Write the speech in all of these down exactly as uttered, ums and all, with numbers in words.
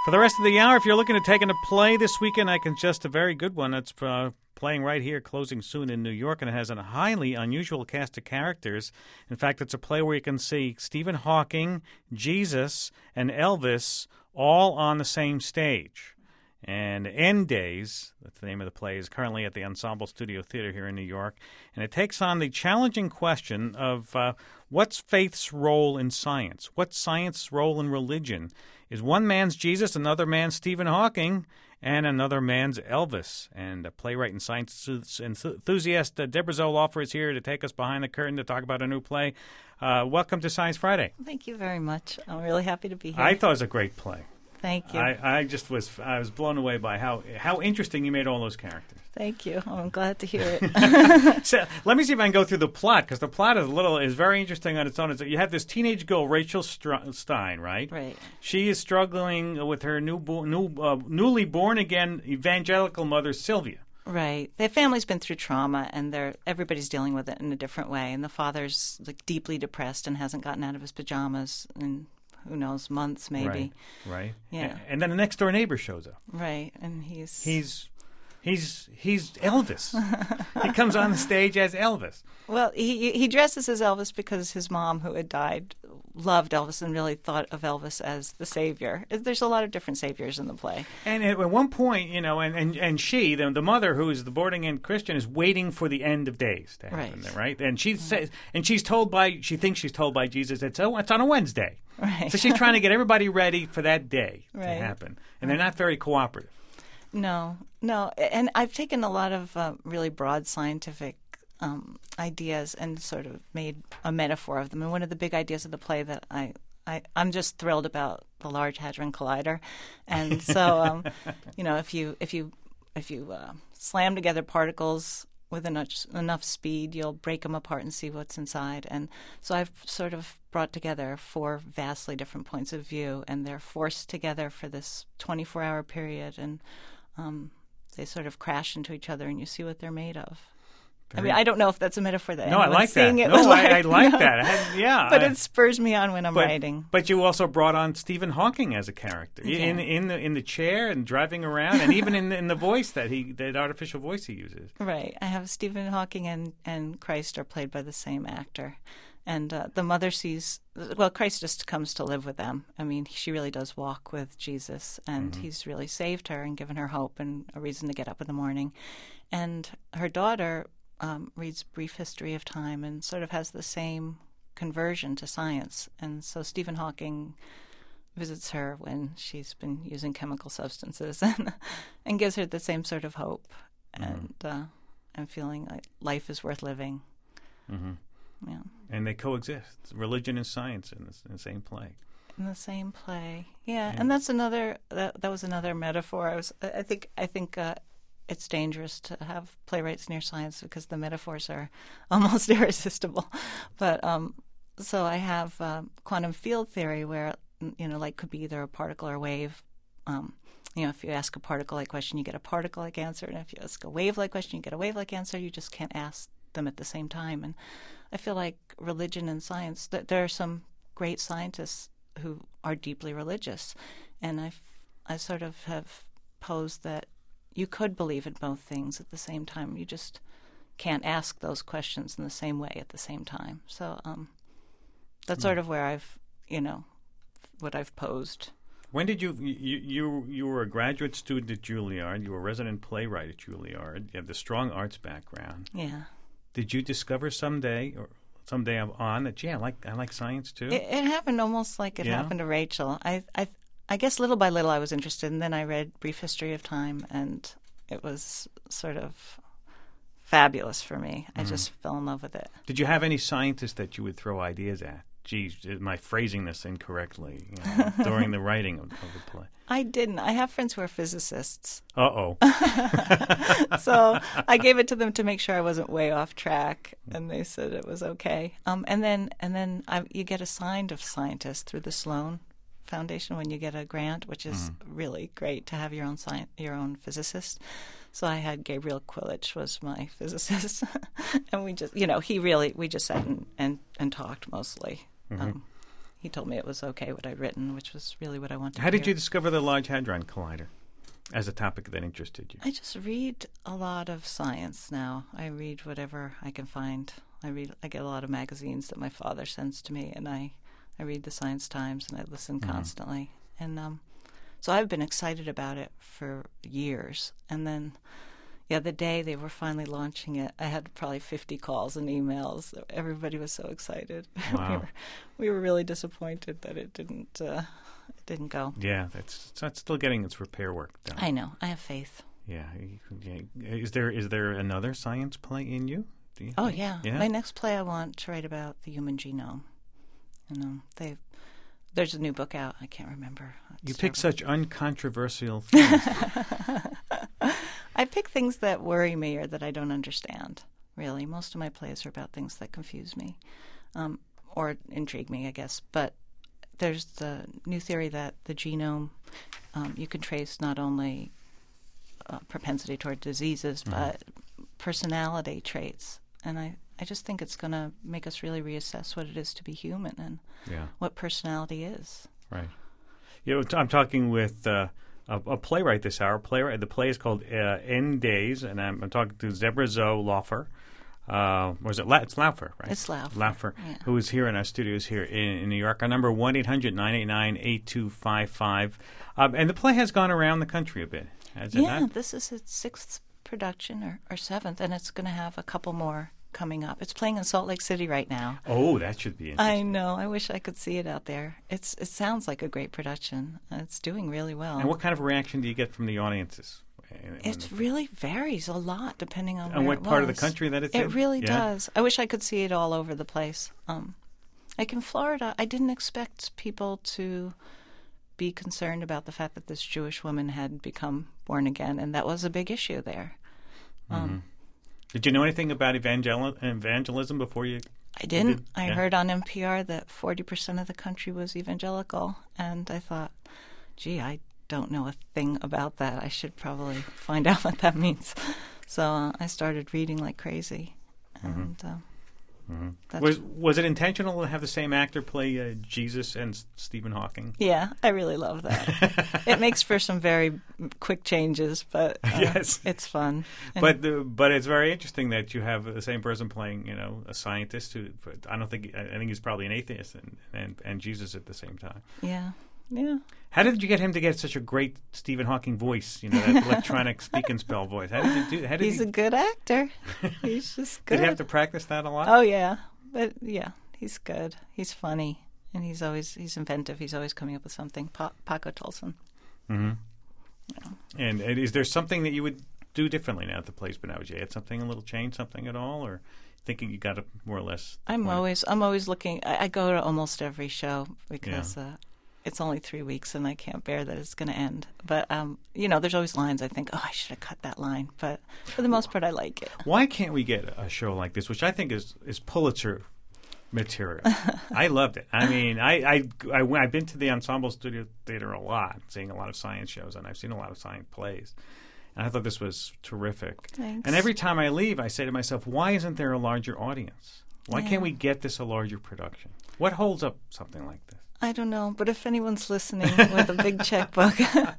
For the rest of the hour, if you're looking to take in a play this weekend, I can suggest a very good one. It's uh, playing right here, closing soon in New York, and it has a highly unusual cast of characters. In fact, it's a play where you can see Stephen Hawking, Jesus, and Elvis all on the same stage. And End Days, that's the name of the play, is currently at the Ensemble Studio Theater here in New York. And it takes on the challenging question of uh, what's faith's role in science? What's science's role in religion? Is one man's Jesus, another man's Stephen Hawking, and another man's Elvis? And a playwright and science enthusiast, uh, Deborah Zoloffer, is here to take us behind the curtain to talk about a new play. Uh, welcome to Science Friday. Thank you very much. I'm really happy to be here. I thought it was a great play. Thank you. I, I just was I was blown away by how how interesting you made all those characters. Thank you. I'm glad to hear it. So let me see if I can go through the plot, because the plot is a little is very interesting on its own. It's, you have this teenage girl, Rachel Str- Stein, right? Right. She is struggling with her new, new uh, newly born again evangelical mother, Sylvia. Right. Their family's been through trauma, and they're everybody's dealing with it in a different way. And the father's like deeply depressed and hasn't gotten out of his pajamas in who knows months, maybe. Right. Right. Yeah. And, and then the next door neighbor shows up. Right. And he's he's. He's he's Elvis. He comes on the stage as Elvis. Well, he he dresses as Elvis because his mom, who had died, loved Elvis and really thought of Elvis as the savior. There's a lot of different saviors in the play. And at one point, you know, and, and, and she, the, the mother, who is the boarding-end Christian, is waiting for the end of days to happen. Right. Right. And she says, and she's told by, she thinks she's told by Jesus, it's oh, it's on a Wednesday. Right. So she's trying to get everybody ready for that day Right. to happen, and they're not very cooperative. No, no. And I've taken a lot of uh, really broad scientific um, ideas and sort of made a metaphor of them. And one of the big ideas of the play that I, I I'm just thrilled about the Large Hadron Collider. And so, um, you know, if you if you if you uh, slam together particles with enough enough speed, you'll break them apart and see what's inside. And so I've sort of brought together four vastly different points of view, and they're forced together for this twenty-four hour period, and um, they sort of crash into each other, and you see what they're made of. Very I mean, I don't know if that's a metaphor that no, I like seeing that. It no, like, I, I like no. that. I had, yeah, but I, it spurs me on when I'm but, writing. But you also brought on Stephen Hawking as a character yeah. in in the in the chair and driving around, and even in the, in the voice that he that artificial voice he uses. Right. I have Stephen Hawking and and Christ are played by the same actor. And uh, the mother sees, well, Christ just comes to live with them. I mean, she really does walk with Jesus, and mm-hmm. he's really saved her and given her hope and a reason to get up in the morning. And her daughter um, reads Brief History of Time and sort of has the same conversion to science. And so Stephen Hawking visits her when she's been using chemical substances and, and gives her the same sort of hope mm-hmm. and, uh, and feeling like life is worth living. Mm-hmm. Yeah. And they coexist, religion and science in the, in the same play. In the same play, yeah. And, and that's another. That, that was another metaphor. I was. I think. I think uh, it's dangerous to have playwrights near science because the metaphors are almost irresistible. But um, so I have um, quantum field theory, where you know, like, could be either a particle or a wave. Um, you know, if you ask a particle-like question, you get a particle-like answer, and if you ask a wave-like question, you get a wave-like answer. You just can't ask them at the same time. And I feel like religion and science, that there are some great scientists who are deeply religious, and I I sort of have posed that you could believe in both things at the same time. You just can't ask those questions in the same way at the same time. So um, that's mm. sort of where I've, you know, what I've posed. When did you, you, you, you were a graduate student at Juilliard, you were a resident playwright at Juilliard, you have the strong arts background. Yeah. Did you discover someday, or someday on, that, yeah, I like I like science too? It, it happened almost like it yeah. happened to Rachel. I, I I guess little by little I was interested, and then I read Brief History of Time, and it was sort of fabulous for me. Mm-hmm. I just fell in love with it. Did you have any scientists that you would throw ideas at? Geez, am I phrasing this incorrectly? You know, during the writing of, of the play. I didn't. I have friends who are physicists. Uh-oh. So I gave it to them to make sure I wasn't way off track, and they said it was okay. Um, and then and then I, you get assigned a scientist through the Sloan Foundation when you get a grant, which is mm. really great to have your own sci- your own physicist. So I had Gabriel Quilich was my physicist, and we just, you know, he really, we just sat and, and, and talked mostly. Mm-hmm. Um, he told me it was okay what I'd written, which was really what I wanted to How did hear. you discover the Large Hadron Collider as a topic that interested you? I just read a lot of science now. I read whatever I can find. I read. I get a lot of magazines that my father sends to me, and I, I read the Science Times, and I listen Mm-hmm. constantly. And um, so I've been excited about it for years. And then the other day they were finally launching it. I had probably fifty calls and emails. Everybody was so excited. Wow. we, were, we were really disappointed that it didn't uh, it didn't go. Yeah, that's it's still getting its repair work done. I know. I have faith. Yeah. you- yeah. Is there is there another science play in you? Do you Oh think? yeah. Yeah. My next play I want to write about the human genome. You know, they there's a new book out. I can't remember. It's You pick terrible. such uncontroversial things. I pick things that worry me or that I don't understand. Really, most of my plays are about things that confuse me, um, or intrigue me, I guess. But there's the new theory that the genome um, you can trace not only uh, propensity toward diseases, Mm-hmm. but personality traits. And I, I just think it's going to make us really reassess what it is to be human and Yeah. what personality is. Right. You know, t- I'm talking with uh, a, a playwright this hour. Playwright. The play is called uh, End Days, and I'm, I'm talking to Deborah Zoe Laufer. Uh, was it? La- it's Laufer, right? It's Laufer, Laufer, yeah. who is here in our studios here in, in New York. Our number one eight hundred nine eight nine eight two five five, um, and the play has gone around the country a bit. Has it Yeah, not? this is its sixth production or, or seventh, and it's going to have a couple more coming up. It's playing in Salt Lake City right now. Oh, that should be interesting. I know. I wish I could see it out there. It's it sounds like a great production. It's doing really well. And what kind of reaction do you get from the audiences? It really varies a lot depending on And where what it part of the was. country that it's It in? really Yeah. does. I wish I could see it all over the place. Um, like in Florida, I didn't expect people to be concerned about the fact that this Jewish woman had become born again, and that was a big issue there. Um, Did you know anything about evangel- evangelism before you? I didn't. did? I Yeah. heard on N P R that forty percent of the country was evangelical, and I thought, gee, I don't know a thing about that. I should probably find out what that means. So uh, I started reading like crazy. And uh, that's, Was was it intentional to have the same actor play uh, Jesus and S- Stephen Hawking? yeah, I really love that. It makes for some very quick changes, but uh, Yes. it's fun. And But the, but it's very interesting that you have the same person playing, you know, a scientist who. But I don't think I think he's probably an atheist and, and, and Jesus at the same time. yeah, yeah. How did you get him to get such a great Stephen Hawking voice? You know, that electronic speak and spell voice. How did you do? How did He's he, a good actor. He's just good. did he have to practice that a lot? Oh yeah, but yeah, he's good. He's funny, and he's always he's inventive. He's always coming up with something. Pa- Paco Tolson. And, and is there something that you would do differently now that the play's been out? Would you add something, a little change, something at all, or thinking you got it more or less? the I'm point? always I'm always looking. I, I go to almost every show because uh, it's only three weeks, and I can't bear that it's going to end. But um, you know, there's always lines I think, oh, I should have cut that line. But for the most part, I like it. Why can't we get a show like this, which I think is, is Pulitzer material? I loved it. I mean, I, I, I, went- I've been to the Ensemble Studio Theater a lot, seeing a lot of science shows, and I've seen a lot of science plays. And I thought this was terrific. Thanks. And every time I leave, I say to myself, why isn't there a larger audience? Why Yeah. can't we get this a larger production? What holds up something like this? I don't know, but if anyone's listening with a big checkbook,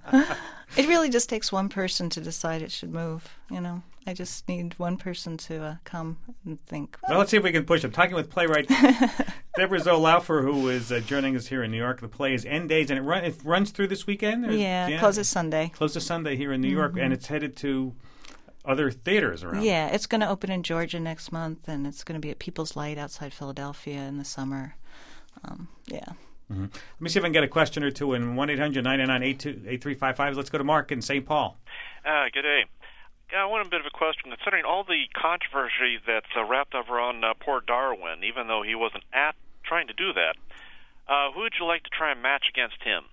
it really just takes one person to decide it should move. You know, I just need one person to uh, come and think. Well, let's see if we can push them. Talking with playwright Deborah Zoe Laufer, who is uh, joining us here in New York. The play is End Days, and it, run, it runs through this weekend? Or- Yeah, closes Sunday. Closes Sunday here in New York, and it's headed to other theaters around. Yeah, it's going to open in Georgia next month, and it's going to be at People's Light outside Philadelphia in the summer. Um, yeah. Let me see if I can get a question or two in one eight hundred nine nine eight three five five. Let's go to Mark in Saint Paul. Uh, good day. Yeah, I want a bit of a question. Considering all the controversy that's uh, wrapped up around uh, poor Darwin, even though he wasn't at trying to do that, uh, who would you like to try and match against him?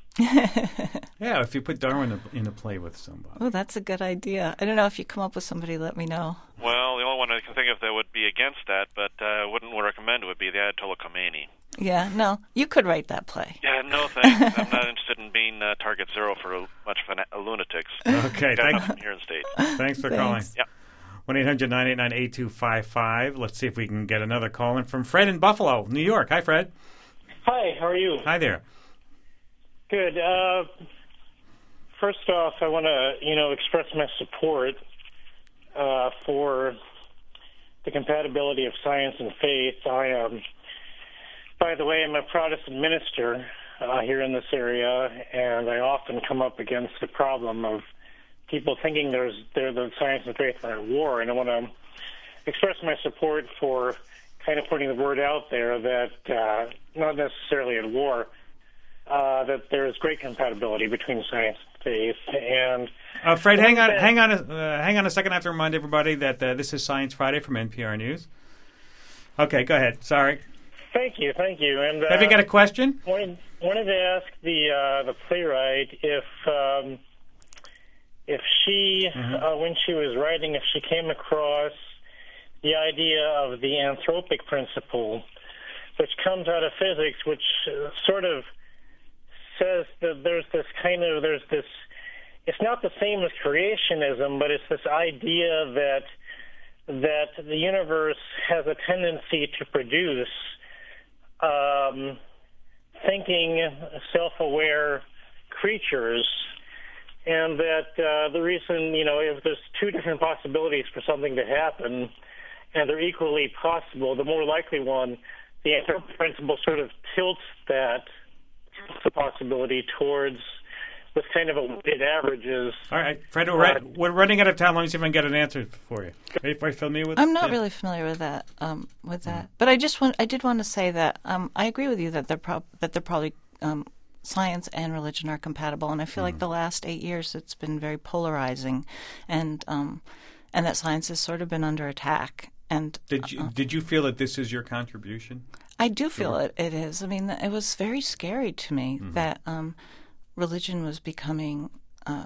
Yeah, if you put Darwin in a play with somebody. Oh, that's a good idea. I don't know if you come up with somebody, let me know. Well, the only one I can think of that would be against that, but I uh, wouldn't recommend it, would be the Ayatollah Khomeini. Yeah, no, you could write that play. Yeah, no thanks. I'm not interested in being uh, target zero for a bunch of fana- lunatics. Okay, Got thanks, nothing here in the States. thanks for Thanks. calling. Yep. one eight hundred nine eight nine eight two five five. Let's see if we can get another call in from Fred in Buffalo, New York. Hi, Fred. Hi, how are you? Hi there. Good. Uh, first off, I want to, you know, express my support uh, for the compatibility of science and faith. I um, by the way, I'm a Protestant minister uh, here in this area, and I often come up against the problem of people thinking there's there the science and faith are at war, and I want to express my support for kind of putting the word out there that uh, not necessarily at war, uh, that there is great compatibility between science and faith. And uh, Fred, hang on, hang on, a, uh, hang on a second. I have to remind everybody that uh, this is Science Friday from N P R News. Okay, go ahead. Sorry. Thank you, thank you. And uh, have you got a question? Wanted, wanted to ask the uh, the playwright if um, if she, mm-hmm. uh, when she was writing, if she came across the idea of the anthropic principle, which comes out of physics, which uh, sort of says that there's this kind of, there's this, it's not the same as creationism, but it's this idea that that the universe has a tendency to produce um, thinking, self-aware creatures, and that uh, the reason, you know, if there's two different possibilities for something to happen, and they're equally possible, the more likely one, the anthropic principle sort of tilts that tilts the possibility towards this kind of a weighted averages. All right, Fred, we're, uh, we're running out of time. Let me see if I can get an answer for you. Are you, are you familiar with I'm not yeah. really familiar with that. Um, with that, mm-hmm. But I just want I did want to say that um, I agree with you that they're prob- that they're probably um, science and religion are compatible, and I feel mm-hmm. like the last eight years it's been very polarizing, and um, and that science has sort of been under attack. And did you uh, did you feel that this is your contribution? I do feel it. It is. I mean, it was very scary to me mm-hmm. that um, religion was becoming uh,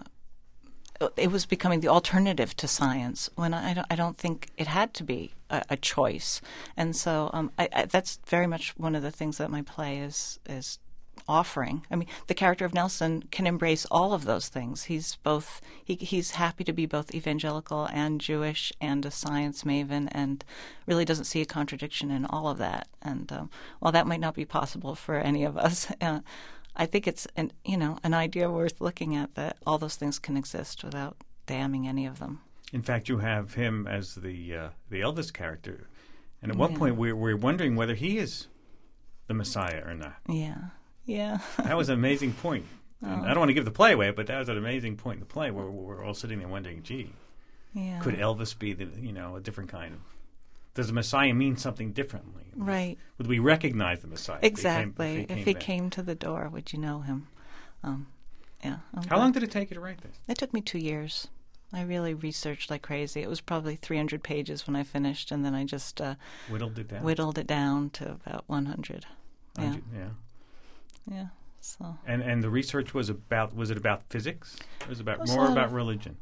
it was becoming the alternative to science when I don't, I don't think it had to be a, a choice. And so um, I, I, that's very much one of the things that my play is is. offering. I mean, the character of Nelson can embrace all of those things. He's both, he, he's happy to be both evangelical and Jewish and a science maven, and really doesn't see a contradiction in all of that. And um, while that might not be possible for any of us, uh, I think it's an, you know, an idea worth looking at, that all those things can exist without damning any of them. In fact, you have him as the uh, the Elvis character, and at one yeah. point we we're wondering whether he is the Messiah or not. Yeah. Yeah. That was an amazing point. Oh. I don't want to give the play away, but that was an amazing point in the play where we're all sitting there wondering, gee, yeah. could Elvis be the, you know, a different kind of, does the Messiah mean something differently? Right. Would we recognize the Messiah? Exactly. If he came, if he if came, he came to the door, would you know him? Um, yeah. I'm How glad. long did it take you to write this? It took me two years. I really researched like crazy. It was probably three hundred pages when I finished, and then I just uh, whittled it down. Whittled it down to about one hundred. Yeah. Yeah. Yeah. So. And and the research was about was it about physics? Or was it about it was more about religion?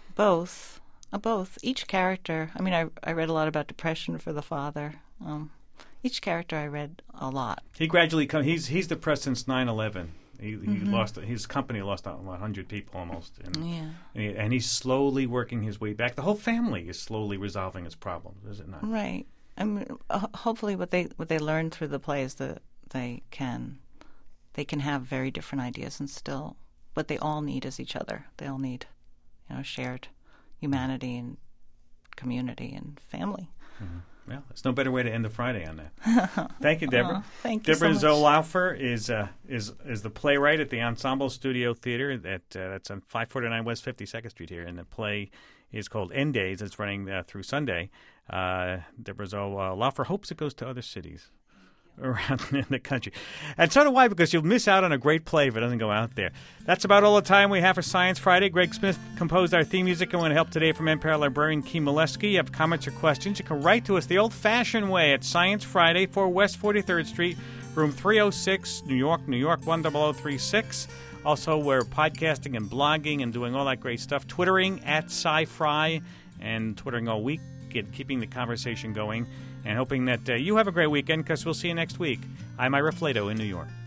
Both, uh, both. Each character. I mean, I I read a lot about depression for the father. Um, each character I read a lot. He gradually come. He's he's depressed since nine eleven. He, he mm-hmm. lost his company lost one hundred people almost. And, yeah. And, he, and he's slowly working his way back. The whole family is slowly resolving its problems, is it not? Right. I mean, uh, hopefully, what they what they learn through the play is that they can. They can have very different ideas and still, what they all need is each other. They all need, you know, shared humanity and community and family. Mm-hmm. Well, there's no better way to end the Friday on that. Thank you, Deborah. Oh, thank you Deborah so much. Zoe-Laufer is uh, is is the playwright at the Ensemble Studio Theater. That uh, that's on five forty-nine West fifty-second Street here, and the play is called End Days. It's running uh, through Sunday. Uh, Deborah Zoe-Laufer hopes it goes to other cities around in the country. And so do I, because you'll miss out on a great play if it doesn't go out there. That's about all the time we have for Science Friday. Greg Smith composed our theme music, and want to help today from N P R librarian Kim Molesky. You have comments or questions, you can write to us the old-fashioned way at Science Friday, four West forty-third Street, room three oh six, New York, New York, one zero zero three six. Also, we're podcasting and blogging and doing all that great stuff. Twittering at SciFri, and twittering all week, and keeping the conversation going. And hoping that uh, you have a great weekend, because we'll see you next week. I'm Ira Flato in New York.